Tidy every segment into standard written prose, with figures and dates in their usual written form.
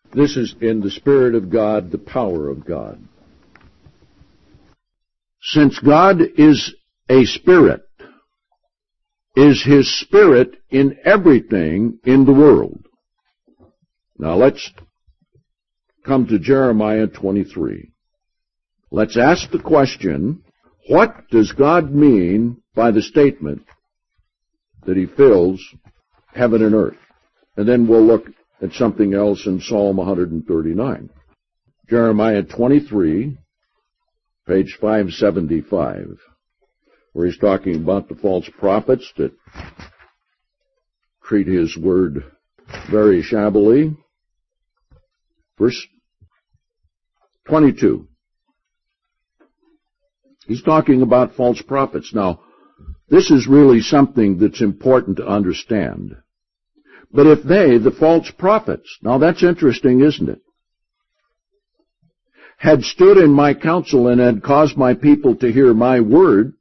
This is in the Spirit of God, the power of God. Since God is a spirit, is His Spirit in everything in the world? Now let's come to Jeremiah 23. Let's ask the question, what does God mean by the statement that He fills heaven and earth? And then we'll look at something else in Psalm 139. Jeremiah 23, page 575, where he's talking about the false prophets that treat His word very shabbily. Verse 22. He's talking about false prophets. Now, this is really something that's important to understand. But if they, the false prophets, now that's interesting, isn't it, had stood in my counsel and had caused my people to hear my words.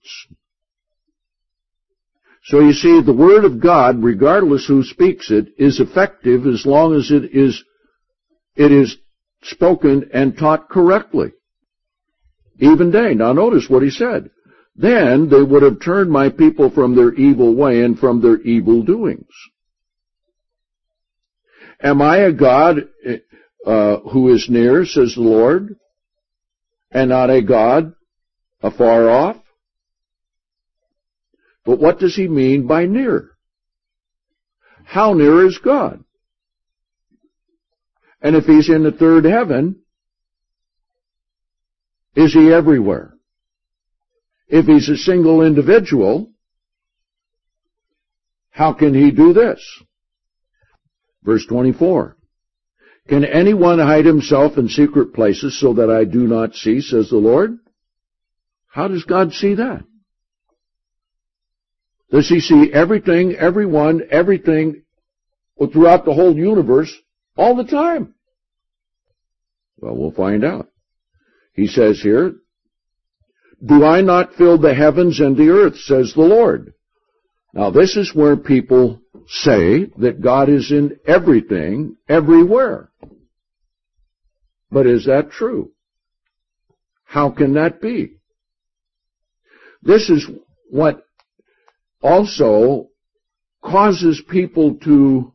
So you see, the word of God, regardless who speaks it, is effective as long as it is spoken and taught correctly. Even they. Now notice what he said. Then they would have turned my people from their evil way and from their evil doings. Am I a God who is near, says the Lord, and not a God afar off? But what does he mean by near? How near is God? And if he's in the third heaven, is he everywhere? If he's a single individual, how can he do this? Verse 24. Can anyone hide himself in secret places so that I do not see, says the Lord? How does God see that? Does he see everything, everyone, everything throughout the whole universe all the time? Well, we'll find out. He says here, do I not fill the heavens and the earth, says the Lord? Now this is where people say that God is in everything, everywhere. But is that true? How can that be? This is what also causes people to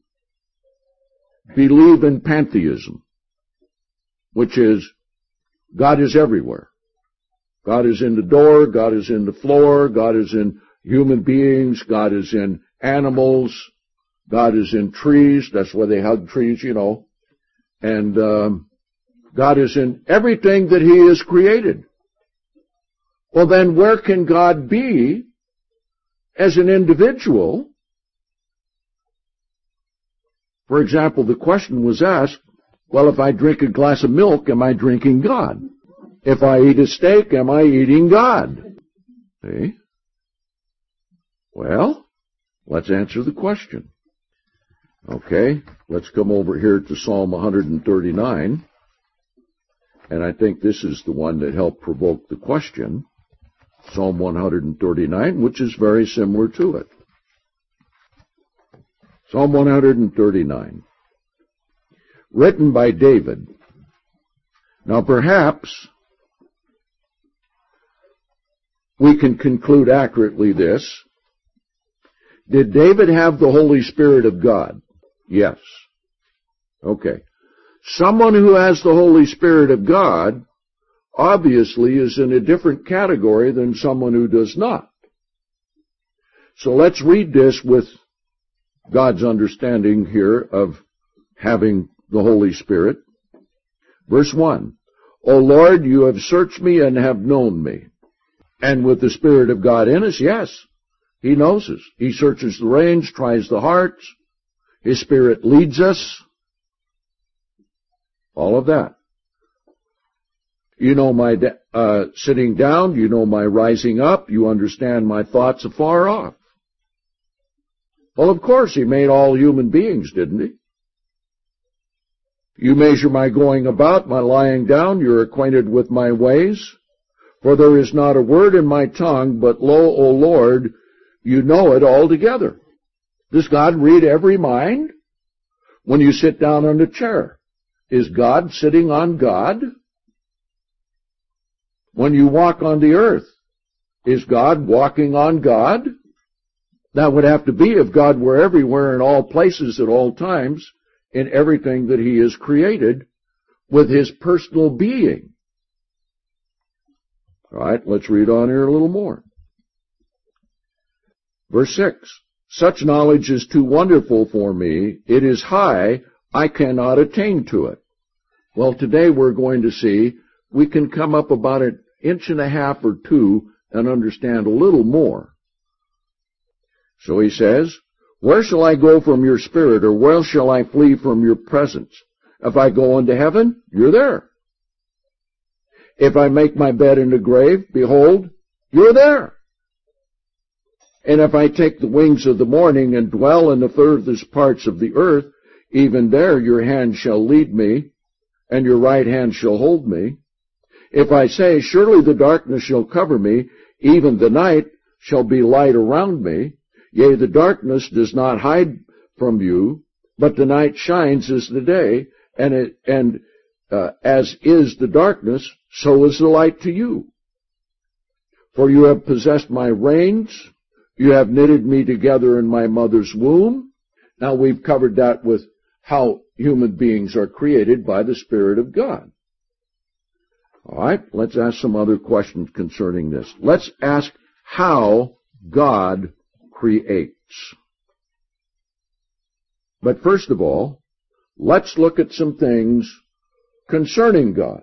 believe in pantheism, which is God is everywhere. God is in the door, God is in the floor, God is in human beings, God is in animals, God is in trees, that's why they hug trees, you know, and God is in everything that He has created. Well then, where can God be as an individual? For example, the question was asked, well, if I drink a glass of milk, am I drinking God? If I eat a steak, am I eating God? See? Well, let's answer the question. Okay, let's come over here to Psalm 139. And I think this is the one that helped provoke the question. Psalm 139, which is very similar to it. Psalm 139. Written by David. Now perhaps we can conclude accurately this. Did David have the Holy Spirit of God? Yes. Okay. Someone who has the Holy Spirit of God obviously is in a different category than someone who does not. So let's read this with God's understanding here of having the Holy Spirit. Verse 1. O Lord, you have searched me and have known me. And with the Spirit of God in us, yes, He knows us. He searches the reins, tries the hearts. His Spirit leads us. All of that. You know my sitting down. You know my rising up. You understand my thoughts afar off. Well, of course, He made all human beings, didn't He? You measure my going about, my lying down. You're acquainted with my ways. For there is not a word in my tongue, but lo, O Lord, you know it altogether. Does God read every mind? When you sit down on the chair, Is God sitting on God? When you walk on the earth, is God walking on God? That would have to be if God were everywhere in all places at all times in everything that He has created with His personal being. All right, let's read on here a little more. Verse 6, such knowledge is too wonderful for me. It is high. I cannot attain to it. Well, today we're going to see we can come up about an inch and a half or two and understand a little more. So he says, where shall I go from your spirit, or where shall I flee from your presence? If I go into heaven, you're there. If I make my bed in the grave, behold, you're there. And if I take the wings of the morning and dwell in the furthest parts of the earth, even there your hand shall lead me, and your right hand shall hold me. If I say, surely the darkness shall cover me, even the night shall be light around me. Yea, the darkness does not hide from you, but the night shines as the day, and as is the darkness, so is the light to you. For you have possessed my reins, you have knitted me together in my mother's womb. Now we've covered that with how human beings are created by the Spirit of God. All right, let's ask some other questions concerning this. Let's ask how God creates. But first of all, let's look at some things concerning God.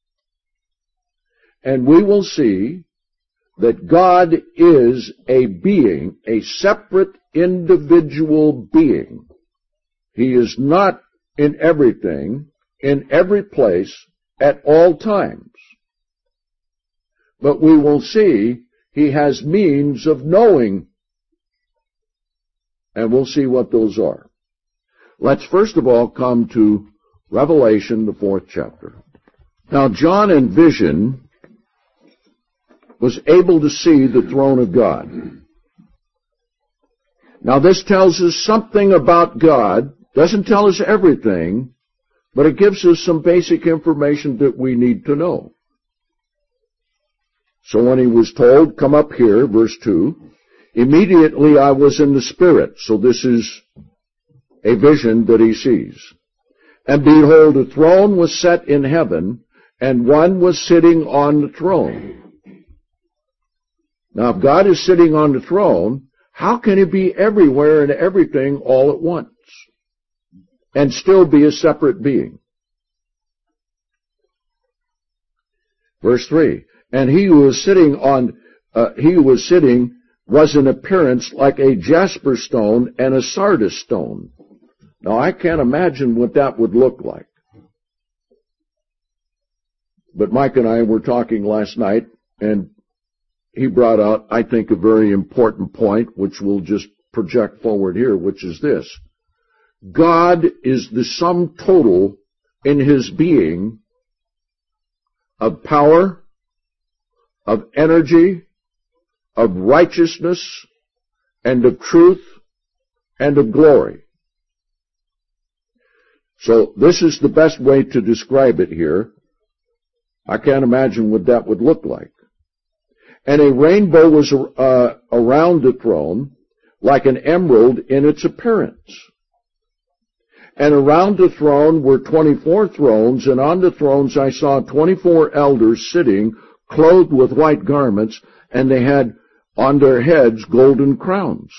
And we will see that God is a being, a separate individual being. He is not in everything, in every place, at all times. But we will see He has means of knowing, and we'll see what those are. Let's first of all come to Revelation, the 4th chapter. Now, John in vision was able to see the throne of God. Now, this tells us something about God. Doesn't tell us everything, but it gives us some basic information that we need to know. So when he was told, come up here, verse 2, immediately I was in the Spirit. So this is a vision that he sees. And behold, a throne was set in heaven, and one was sitting on the throne. Now, if God is sitting on the throne, how can He be everywhere and everything all at once and still be a separate being? Verse 3, and he who was sitting was in appearance like a jasper stone and a sardis stone. Now, I can't imagine what that would look like. But Mike and I were talking last night, and he brought out, I think, a very important point, which we'll just project forward here, which is this. God is the sum total in His being of power, of energy, of righteousness, and of truth, and of glory. So this is the best way to describe it here. I can't imagine what that would look like. And a rainbow was around the throne, like an emerald in its appearance. And around the throne were 24 thrones, and on the thrones I saw 24 elders sitting, clothed with white garments, and they had on their heads golden crowns.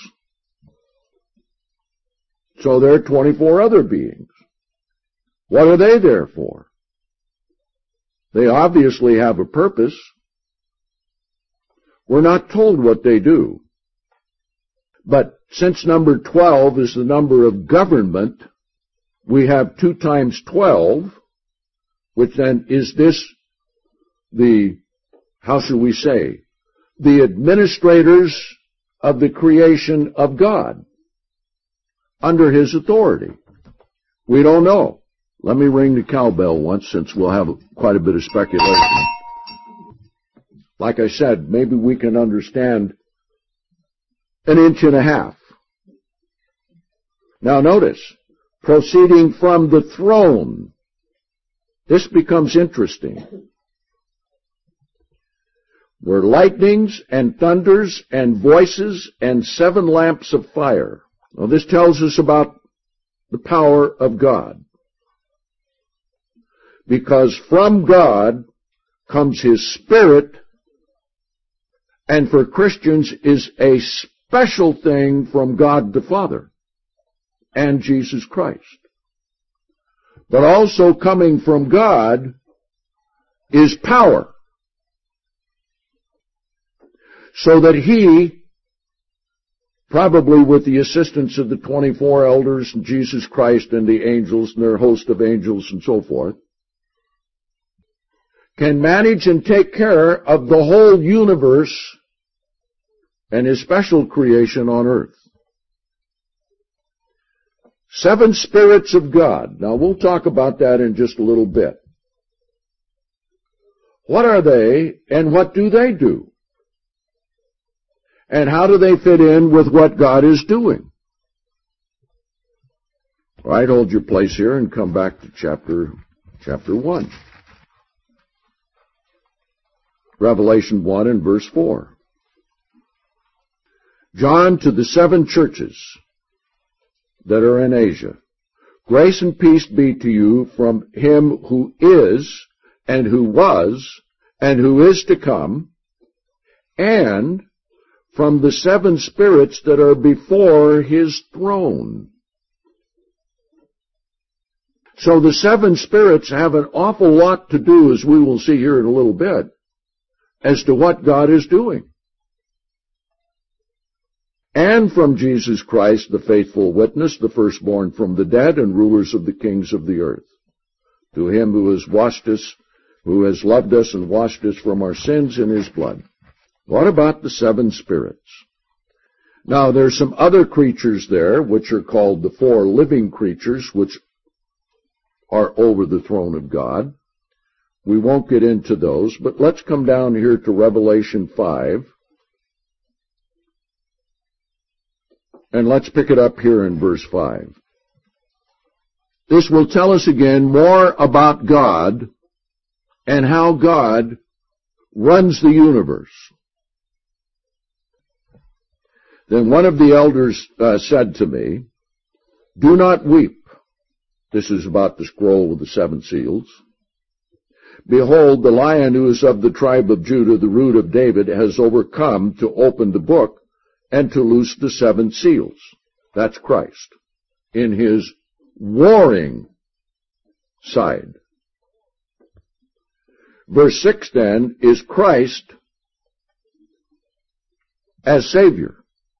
So there are 24 other beings. What are they there for? They obviously have a purpose. We're not told what they do. But since number 12 is the number of government, we have 2 times 12, which then is this the, how shall we say, the administrators of the creation of God under His authority. We don't know. Let me ring the cowbell once, since we'll have quite a bit of speculation. Like I said, maybe we can understand an inch and a half. Now notice, proceeding from the throne. this becomes interesting. Were lightnings and thunders and voices and 7 lamps of fire. Now this tells us about the power of God. Because from God comes His Spirit, and for Christians is a special thing from God the Father and Jesus Christ. But also coming from God is power. So that He, probably with the assistance of the 24 elders and Jesus Christ and the angels and their host of angels and so forth, can manage and take care of the whole universe and His special creation on earth. 7 spirits of God. Now we'll talk about that in just a little bit. What are they and what do they do? And how do they fit in with what God is doing? All right, hold your place here and come back to chapter 1. Revelation 1 and verse 4. John, to the 7 churches that are in Asia, grace and peace be to you from Him who is, and who was, and who is to come, and from the 7 spirits that are before His throne. So the 7 spirits have an awful lot to do, as we will see here in a little bit, as to what God is doing. And from Jesus Christ, the faithful witness, the firstborn from the dead, and rulers of the kings of the earth. To Him who has washed us, who has loved us and washed us from our sins in His blood. What about the 7 spirits? Now, there's some other creatures there, which are called the 4 living creatures, which are over the throne of God. We won't get into those, but let's come down here to Revelation 5. And let's pick it up here in verse 5. This will tell us again more about God and how God runs the universe. Then one of the elders said to me, do not weep. This is about the scroll with the 7 seals. Behold, the Lion who is of the tribe of Judah, the root of David, has overcome to open the book and to loose the 7 seals. That's Christ. In His warring side. Verse 6 then is Christ as Savior.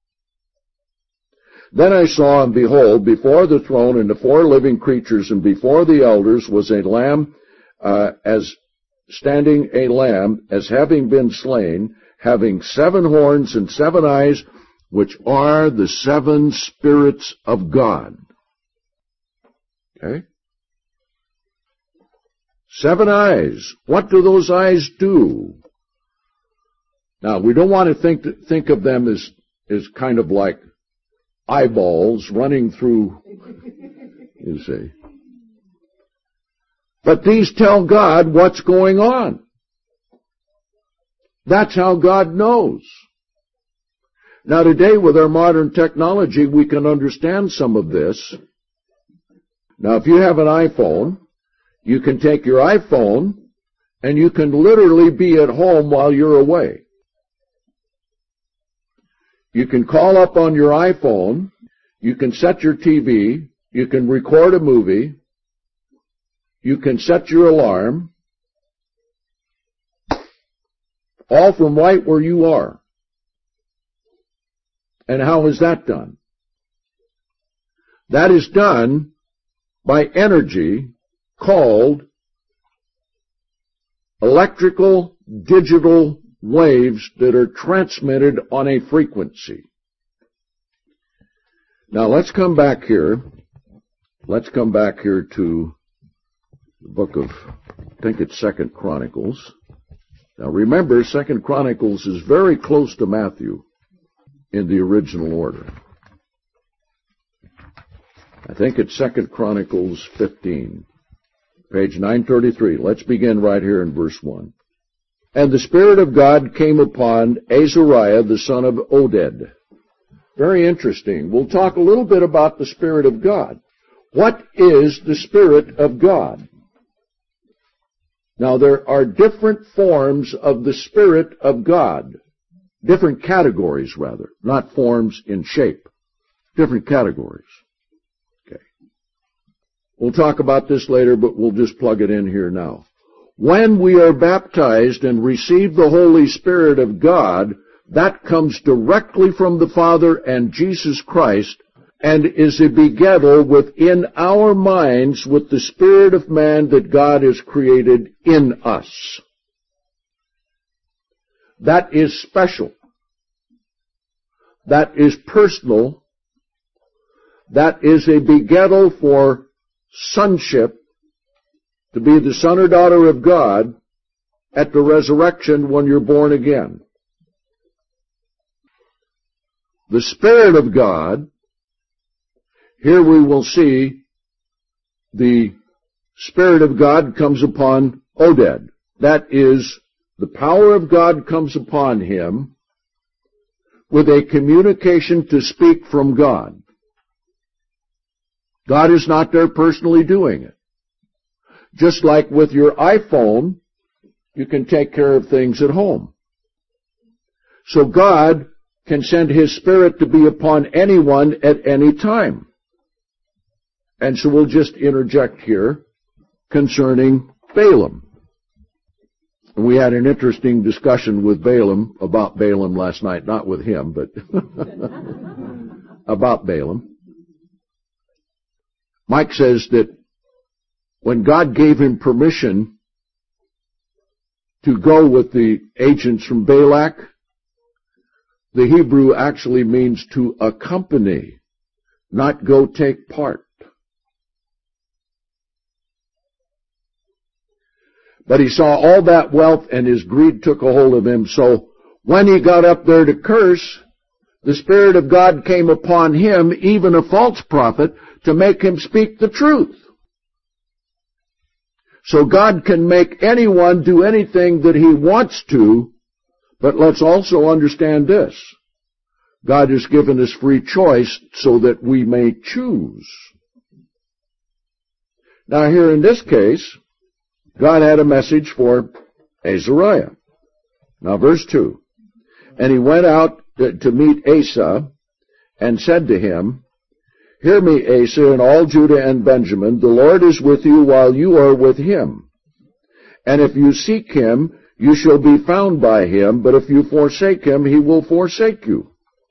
Then I saw, and behold, before the throne and the 4 living creatures and before the elders was a lamb, as standing a lamb, as having been slain, having 7 horns and 7 eyes, which are the 7 spirits of God. Okay? 7 eyes. What do those eyes do? Now, we don't want to think of them as kind of like eyeballs running through, you see. But these tell God what's going on. That's how God knows. Now today with our modern technology, we can understand some of this. Now if you have an iPhone, you can take your iPhone and you can literally be at home while you're away. You can call up on your iPhone, you can set your TV, you can record a movie, you can set your alarm, all from right where you are. And how is that done? That is done by energy called electrical digital waves that are transmitted on a frequency. Now let's come back here. Let's come back here to the book of, I think it's 2 Chronicles. Now remember, 2 Chronicles is very close to Matthew in the original order. I think it's 2 Chronicles 15. Page 933. Let's begin right here in verse 1. And the Spirit of God came upon Azariah, the son of Oded. Very interesting. We'll talk a little bit about the Spirit of God. What is the Spirit of God? Now, there are different forms of the Spirit of God. Different categories, rather. Not forms in shape. Different categories. Okay. We'll talk about this later, but we'll just plug it in here now. When we are baptized and receive the Holy Spirit of God, that comes directly from the Father and Jesus Christ, and is a begettal within our minds with the spirit of man that God has created in us. That is special. That is personal. That is a begettal for sonship, to be the son or daughter of God at the resurrection when you're born again. The Spirit of God, here we will see the Spirit of God comes upon Oded. That is, the power of God comes upon him with a communication to speak from God. God is not there personally doing it. Just like with your iPhone, you can take care of things at home. So God can send His Spirit to be upon anyone at any time. And so we'll just interject here concerning Balaam. And we had an interesting discussion with Balaam, about Balaam last night, not with him, but about Balaam. Mike says that when God gave him permission to go with the agents from Balak, the Hebrew actually means to accompany, not go take part. But he saw all that wealth and his greed took a hold of him. So when he got up there to curse, the Spirit of God came upon him, even a false prophet, to make him speak the truth. So God can make anyone do anything that He wants to, but let's also understand this. God has given us free choice so that we may choose. Now here in this case, God had a message for Azariah. Now verse 2. And he went out to meet Asa and said to him, Hear me, Asa, and all Judah and Benjamin, the Lord is with you while you are with him. And if you seek him, you shall be found by him, but if you forsake him, he will forsake you.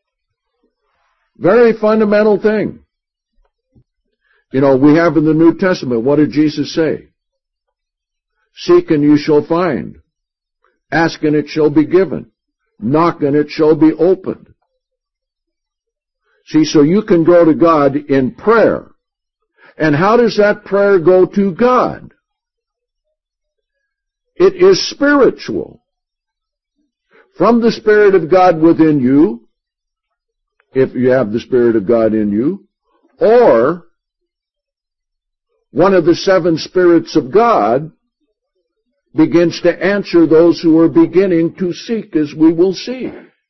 Very fundamental thing. You know, we have in the New Testament, what did Jesus say? Seek and you shall find. Ask and it shall be given. Knock and it shall be opened. See, so you can go to God in prayer. And how does that prayer go to God? It is spiritual. From the Spirit of God within you, if you have the Spirit of God in you, or one of the seven spirits of God begins to answer those who are beginning to seek, as we will see.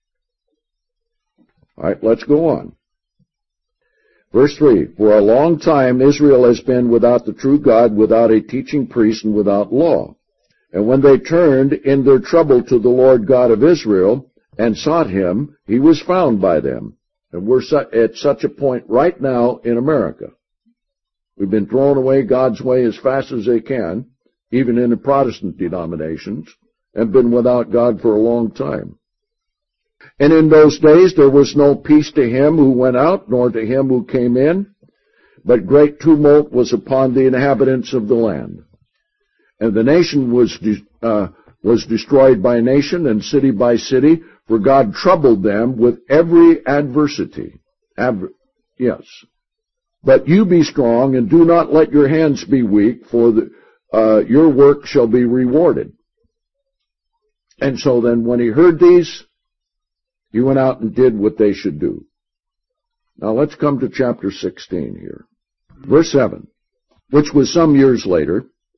All right, let's go on. Verse 3, For a long time Israel has been without the true God, without a teaching priest, and without law. And when they turned in their trouble to the Lord God of Israel and sought Him, He was found by them. And we're at such a point right now in America. We've been throwing away God's way as fast as they can, even in the Protestant denominations, and been without God for a long time. And in those days there was no peace to him who went out, nor to him who came in, but great tumult was upon the inhabitants of the land. And the nation was destroyed by nation and city by city, for God troubled them with every adversity. Yes. But you be strong, and do not let your hands be weak, for your work shall be rewarded. And so then when he heard these, he went out and did what they should do. Now let's come to chapter 16 here. Verse 7, which was some years later,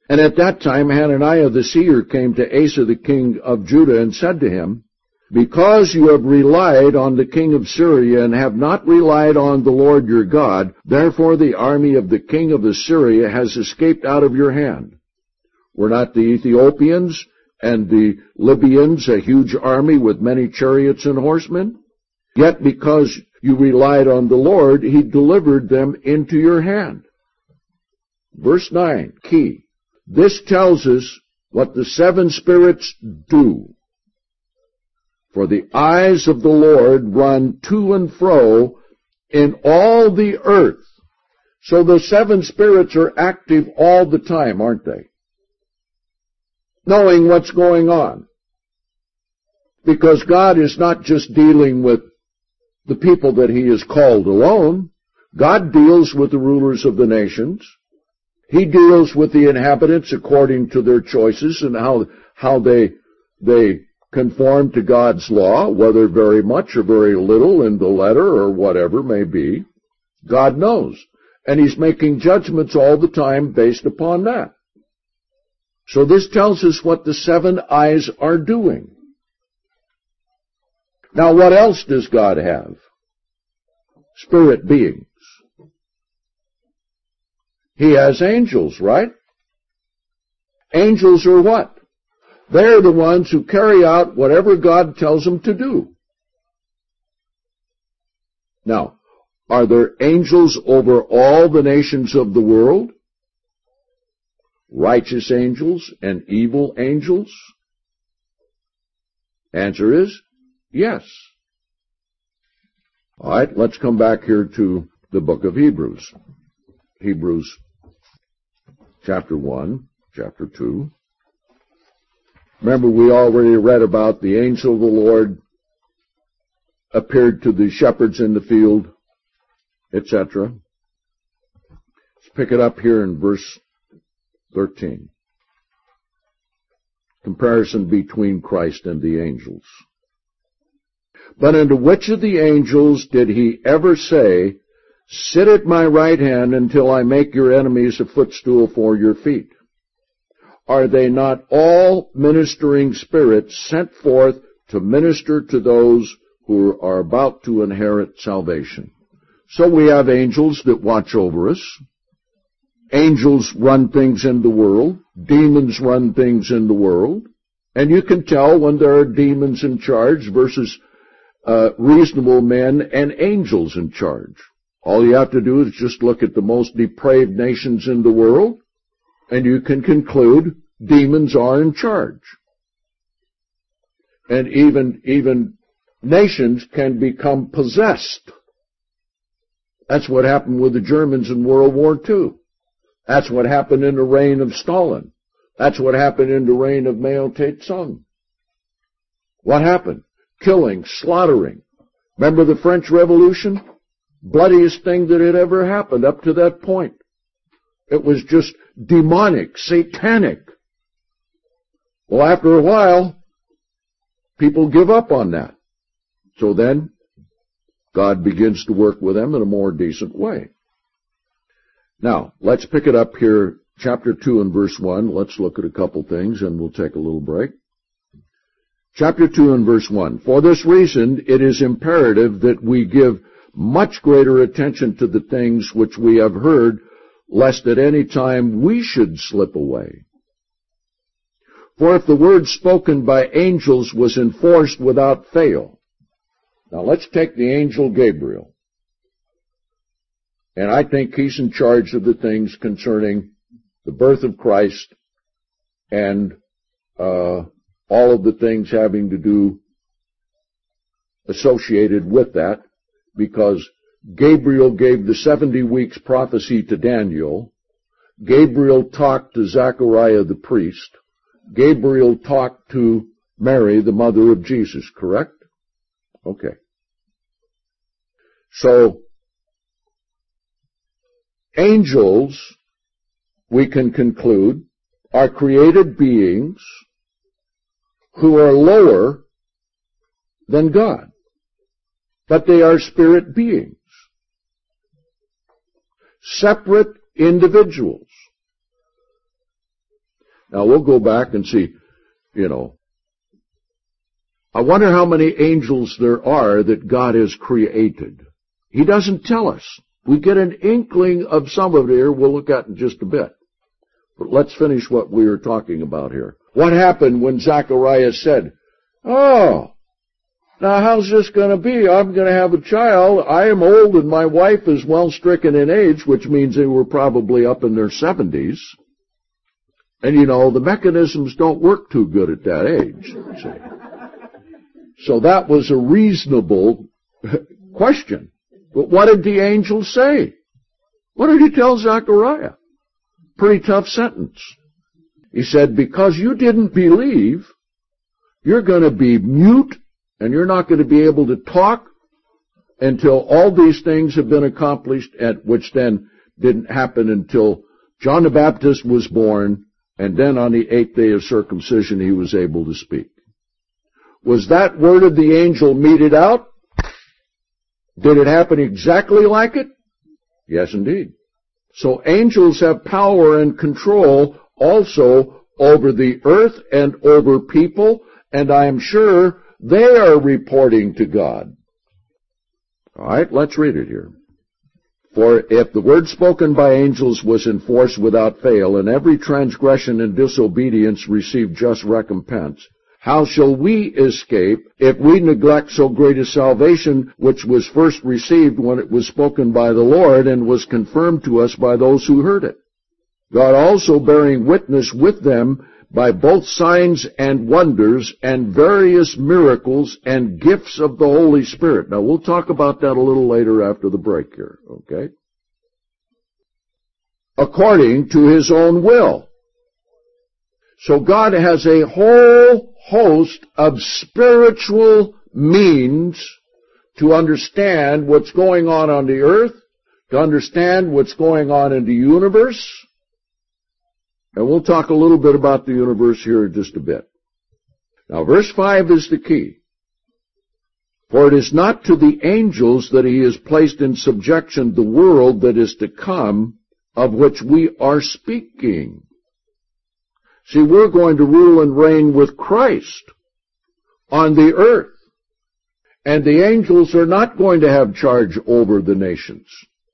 And at that time Hananiah the seer came to Asa the king of Judah and said to him, because you have relied on the king of Syria and have not relied on the Lord your God, therefore the army of the king of Assyria has escaped out of your hand. Were not the Ethiopians and the Libyans a huge army with many chariots and horsemen? Yet because you relied on the Lord, he delivered them into your hand. Verse 9, key. This tells us what the seven spirits do. For the eyes of the Lord run to and fro in all the earth. So the seven spirits are active all the time, aren't they? Knowing what's going on. Because God is not just dealing with the people that he has called alone. God deals with the rulers of the nations. He deals with the inhabitants according to their choices and how they conform to God's law, whether very much or very little in the letter or whatever may be. God knows. And he's making judgments all the time based upon that. So this tells us what the seven eyes are doing. Now what else does God have? Spirit beings. He has angels, right? Angels are what? They're the ones who carry out whatever God tells them to do. Now, are there angels over all the nations of the world? Righteous angels and evil angels? Answer is yes. All right, let's come back here to the book of Hebrews. Hebrews chapter 1, chapter 2. Remember, we already read about the angel of the Lord appeared to the shepherds in the field, etc. Let's pick it up here in verse 13. Comparison between Christ and the angels. But unto which of the angels did he ever say, sit at my right hand until I make your enemies a footstool for your feet? Are they not all ministering spirits sent forth to minister to those who are about to inherit salvation? So we have angels that watch over us. Angels run things in the world. Demons run things in the world. And you can tell when there are demons in charge versus reasonable men and angels in charge. All you have to do is just look at the most depraved nations in the world, and you can conclude demons are in charge. And even nations can become possessed. That's what happened with the Germans in World War II. That's what happened in the reign of Stalin. That's what happened in the reign of Mao Tse-tung. What happened? Killing, slaughtering. Remember the French Revolution? Bloodiest thing that had ever happened up to that point. It was just demonic, satanic. Well, after a while, people give up on that. So then, God begins to work with them in a more decent way. Now, let's pick it up here, chapter 2 and verse 1. Let's look at a couple things and we'll take a little break. Chapter 2 and verse 1. For this reason, it is imperative that we give much greater attention to the things which we have heard, lest at any time we should slip away. For if the word spoken by angels was enforced without fail. Now let's take the angel Gabriel. And I think he's in charge of the things concerning the birth of Christ and all of the things having to do associated with that, because Gabriel gave the 70 weeks prophecy to Daniel. Gabriel talked to Zechariah the priest. Gabriel talked to Mary, the mother of Jesus, correct? Okay. So, angels, we can conclude, are created beings who are lower than God. But they are spirit beings. Separate individuals. Now we'll go back and see, I wonder how many angels there are that God has created. He doesn't tell us. We get an inkling of some of it here we'll look at in just a bit. But let's finish what we were talking about here. What happened when Zacharias said, "Oh, now how's this going to be? I'm going to have a child. I am old and my wife is well stricken in age," which means they were probably up in their 70s. And the mechanisms don't work too good at that age. So that was a reasonable question. But what did the angel say? What did he tell Zechariah? Pretty tough sentence. He said, because you didn't believe, you're going to be mute and you're not going to be able to talk until all these things have been accomplished, which then didn't happen until John the Baptist was born, and then on the 8th day of circumcision he was able to speak. Was that word of the angel meted out? Did it happen exactly like it? Yes, indeed. So angels have power and control also over the earth and over people, and I am sure they are reporting to God. All right, let's read it here. For if the word spoken by angels was enforced without fail, and every transgression and disobedience received just recompense, how shall we escape if we neglect so great a salvation which was first received when it was spoken by the Lord and was confirmed to us by those who heard it? God also bearing witness with them by both signs and wonders and various miracles and gifts of the Holy Spirit. Now we'll talk about that a little later after the break here, okay? According to His own will. So God has a whole host of spiritual means to understand what's going on the earth, to understand what's going on in the universe. And we'll talk a little bit about the universe here in just a bit. Now, verse 5 is the key. For it is not to the angels that He has placed in subjection the world that is to come, of which we are speaking. See, we're going to rule and reign with Christ on the earth. And the angels are not going to have charge over the nations.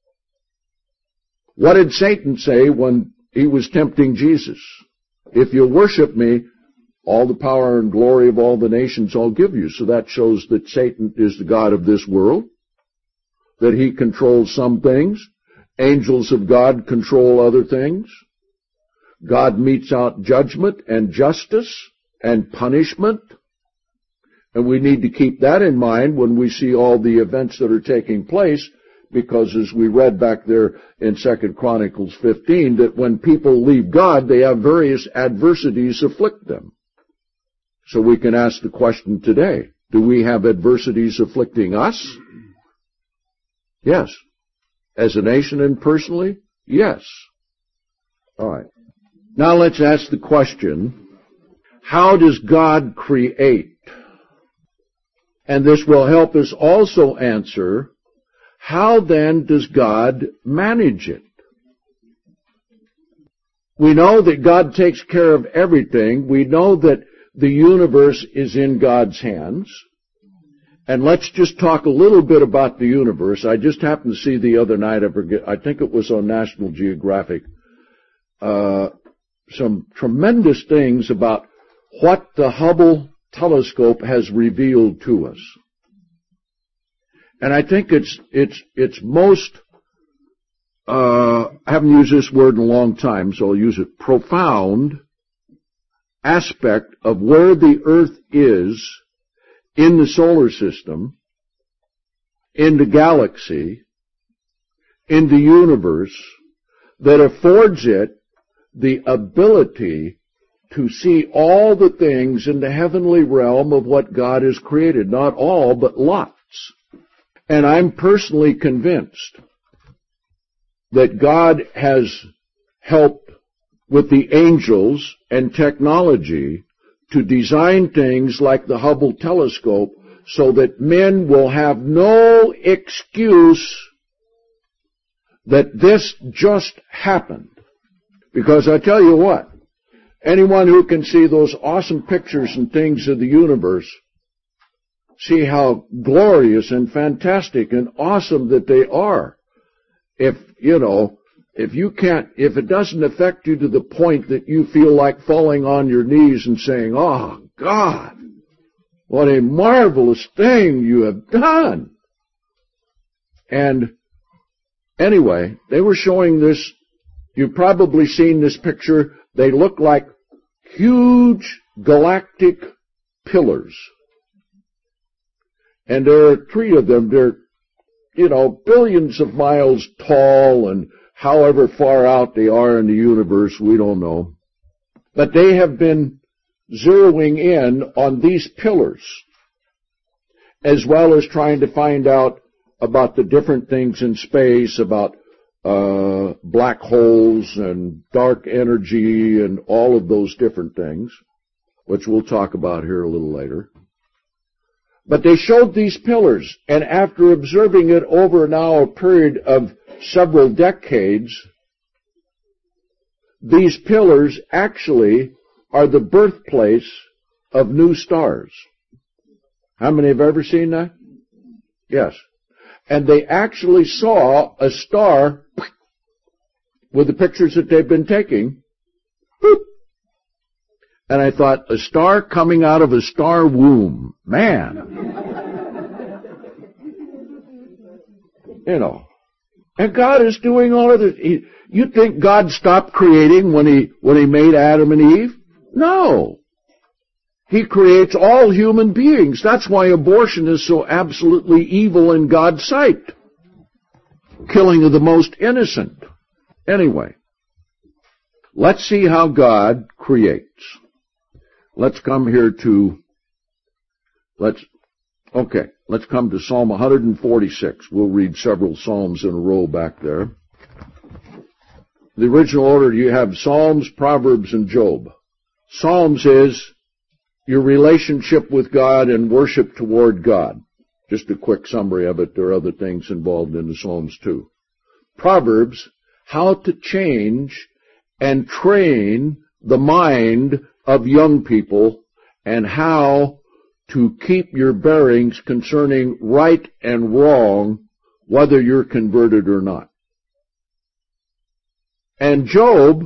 What did Satan say when he was tempting Jesus? If you worship me, all the power and glory of all the nations I'll give you. So that shows that Satan is the god of this world, that he controls some things. Angels of God control other things. God metes out judgment and justice and punishment. And we need to keep that in mind when we see all the events that are taking place, because as we read back there in 2 Chronicles 15, that when people leave God, they have various adversities afflict them. So we can ask the question today, do we have adversities afflicting us? Yes. As a nation and personally? Yes. All right. Now let's ask the question, how does God create? And this will help us also answer, how then does God manage it? We know that God takes care of everything. We know that the universe is in God's hands. And let's just talk a little bit about the universe. I just happened to see the other night, I think it was on National Geographic, some tremendous things about what the Hubble telescope has revealed to us. And I think it's most, I haven't used this word in a long time, so I'll use it, profound aspect of where the Earth is in the solar system, in the galaxy, in the universe, that affords it the ability to see all the things in the heavenly realm of what God has created. Not all, but lots. And I'm personally convinced that God has helped with the angels and technology to design things like the Hubble telescope so that men will have no excuse that this just happened. Because I tell you what, Anyone who can see those awesome pictures and things of the universe, see how glorious and fantastic and awesome that they are. If it doesn't affect you to the point that you feel like falling on your knees and saying, "Oh, God, what a marvelous thing you have done." And anyway, they were showing this. You've probably seen this picture. They look like huge galactic pillars. And there are 3 of them. They're, billions of miles tall, and however far out they are in the universe, we don't know. But they have been zeroing in on these pillars, as well as trying to find out about the different things in space, about black holes and dark energy and all of those different things, which we'll talk about here a little later. But they showed these pillars, and after observing it over now a period of several decades, these pillars actually are the birthplace of new stars. How many have ever seen that? Yes. And they actually saw a star with the pictures that they've been taking. Boop. And I thought, a star coming out of a star womb. Man. And God is doing all of this. You think God stopped creating when he made Adam and Eve? No. He creates all human beings. That's why abortion is so absolutely evil in God's sight. Killing of the most innocent. Anyway, let's see how God creates. Let's come to Psalm 146. We'll read several Psalms in a row back there. The original order, you have Psalms, Proverbs, and Job. Psalms is your relationship with God and worship toward God. Just a quick summary of it. There are other things involved in the Psalms too. Proverbs, how to change and train the mind of young people and how to keep your bearings concerning right and wrong, whether you're converted or not. And Job,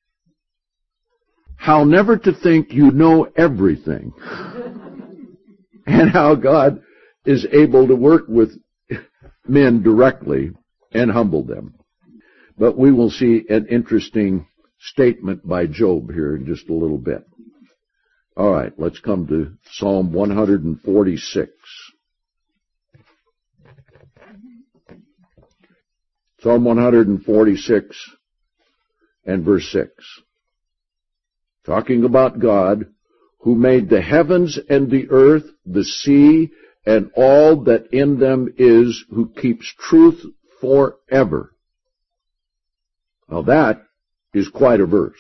how never to think you know everything, and how God is able to work with men directly and humble them. But we will see an interesting statement by Job here in just a little bit. All right, let's come to Psalm 146. Psalm 146 and verse 6. Talking about God, who made the heavens and the earth, the sea, and all that in them is, who keeps truth forever. Now that is quite a verse.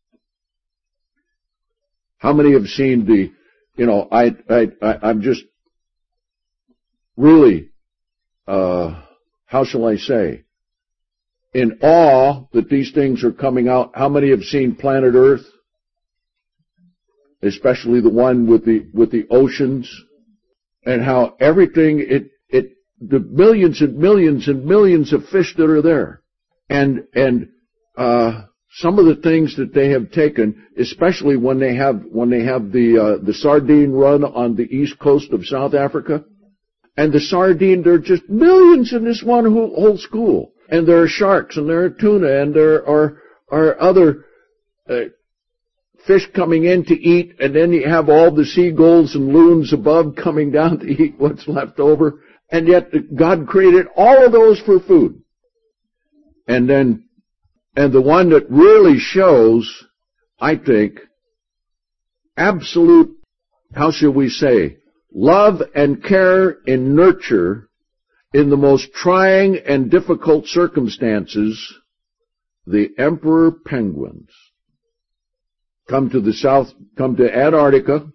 How many have seen I'm just really, how shall I say, in awe that these things are coming out. How many have seen Planet Earth? Especially the one with the oceans, and how everything, the millions and millions and millions of fish that are there. And some of the things that they have taken, especially when they have the sardine run on the east coast of South Africa, and the sardine, there are just millions in this one whole school, and there are sharks, and there are tuna, and there are other fish coming in to eat, and then you have all the seagulls and loons above coming down to eat what's left over, and yet God created all of those for food. And the one that really shows, I think, absolute, how shall we say, love and care and nurture in the most trying and difficult circumstances, the emperor penguins. Come to the south, come to Antarctica,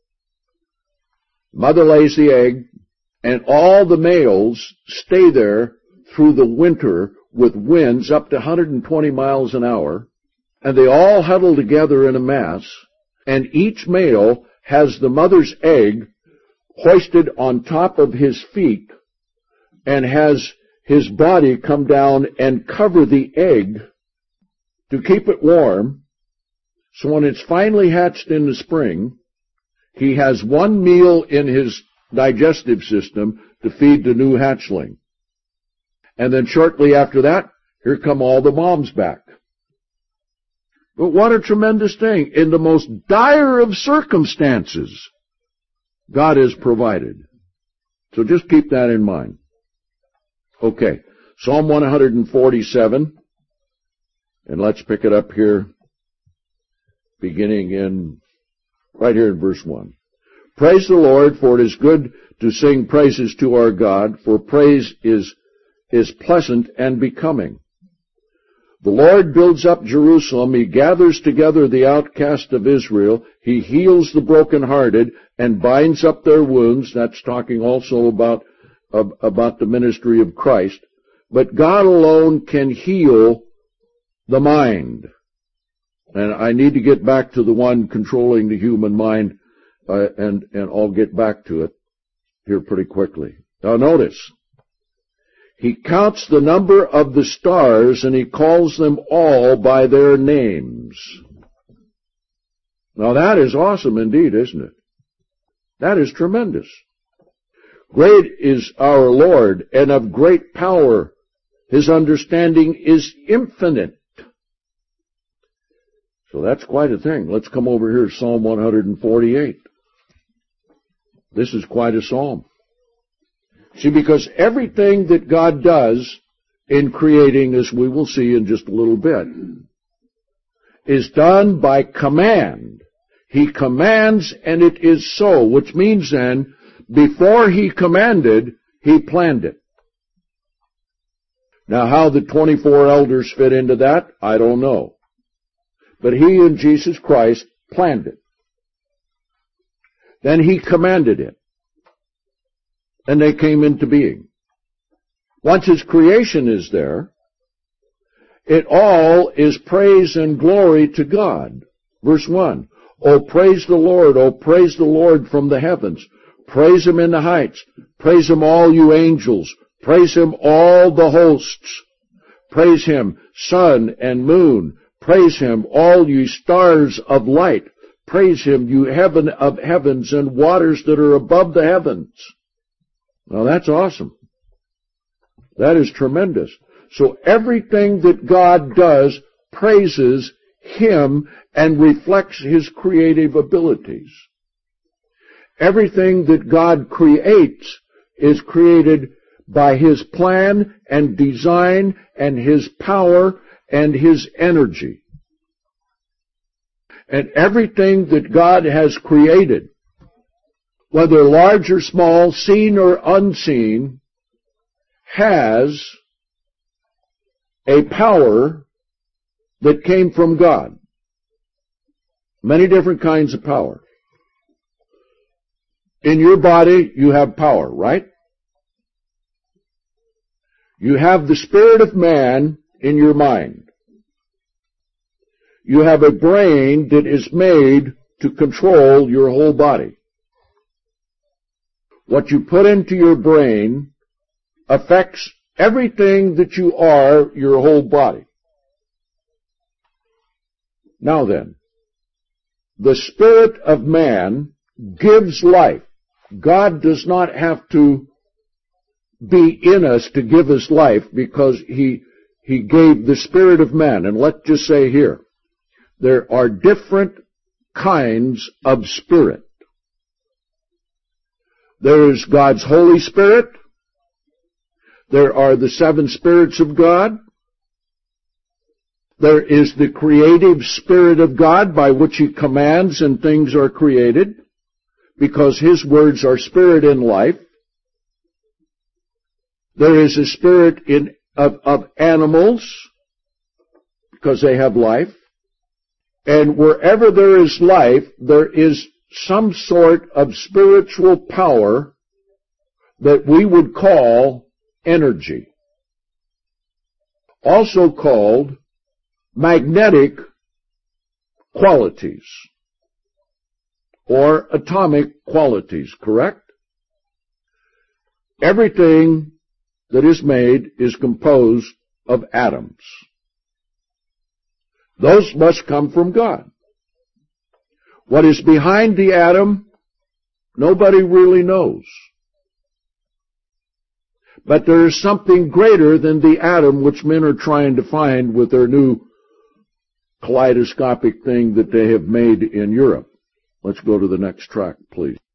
mother lays the egg, and all the males stay there through the winter with winds up to 120 miles an hour, and they all huddle together in a mass, and each male has the mother's egg hoisted on top of his feet and has his body come down and cover the egg to keep it warm. So when it's finally hatched in the spring, he has one meal in his digestive system to feed the new hatchling. And then shortly after that, here come all the moms back. But what a tremendous thing. In the most dire of circumstances, God has provided. So just keep that in mind. Okay, Psalm 147, and let's pick it up here, beginning right here in verse 1. Praise the Lord, for it is good to sing praises to our God, for praise is pleasant and becoming. The Lord builds up Jerusalem. He gathers together the outcast of Israel. He heals the brokenhearted and binds up their wounds. That's talking also about the ministry of Christ. But God alone can heal the mind. And I need to get back to the one controlling the human mind, and I'll get back to it here pretty quickly. Now notice, He counts the number of the stars, and He calls them all by their names. Now that is awesome indeed, isn't it? That is tremendous. Great is our Lord, and of great power. His understanding is infinite. So that's quite a thing. Let's come over here to Psalm 148. This is quite a psalm. See, because everything that God does in creating, as we will see in just a little bit, is done by command. He commands and it is so, which means then, before He commanded, He planned it. Now how the 24 elders fit into that, I don't know. But He and Jesus Christ planned it. Then He commanded it. And they came into being. Once His creation is there, it all is praise and glory to God. Verse 1, Oh, praise the Lord from the heavens. Praise Him in the heights. Praise Him, all you angels. Praise Him, all the hosts. Praise Him, sun and moon. Praise Him, all you stars of light. Praise Him, you heaven of heavens and waters that are above the heavens. Now that's awesome. That is tremendous. So everything that God does praises Him and reflects His creative abilities. Everything that God creates is created by His plan and design and His power and His energy. And everything that God has created, whether large or small, seen or unseen, has a power that came from God. Many different kinds of power. In your body, you have power, right? You have the spirit of man in your mind. You have a brain that is made to control your whole body. What you put into your brain affects everything that you are, your whole body. Now then, the spirit of man gives life. God does not have to be in us to give us life because He gave the spirit of man. And let's just say here, there are different kinds of spirit. There is God's Holy Spirit. There are the seven spirits of God. There is the creative Spirit of God by which He commands and things are created, because His words are spirit and life. There is a spirit of animals, because they have life. And wherever there is life, there is some sort of spiritual power that we would call energy. Also called magnetic qualities, or atomic qualities, correct? Everything that is made is composed of atoms. Those must come from God. What is behind the atom, nobody really knows. But there is something greater than the atom which men are trying to find with their new kaleidoscopic thing that they have made in Europe. Let's go to the next track, please.